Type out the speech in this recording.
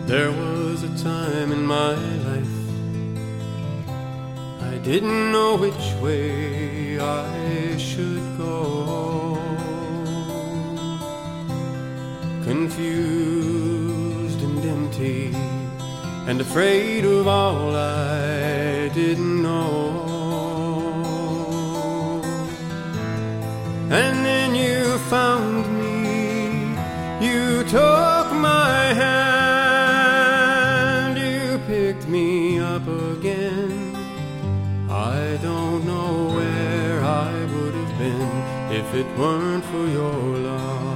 There was a time in my life I didn't know which way I should go. Confused and empty and afraid of all I didn't know. And then you found me, you took my hand, you picked me up again. I don't know where I would have been if it weren't for your love.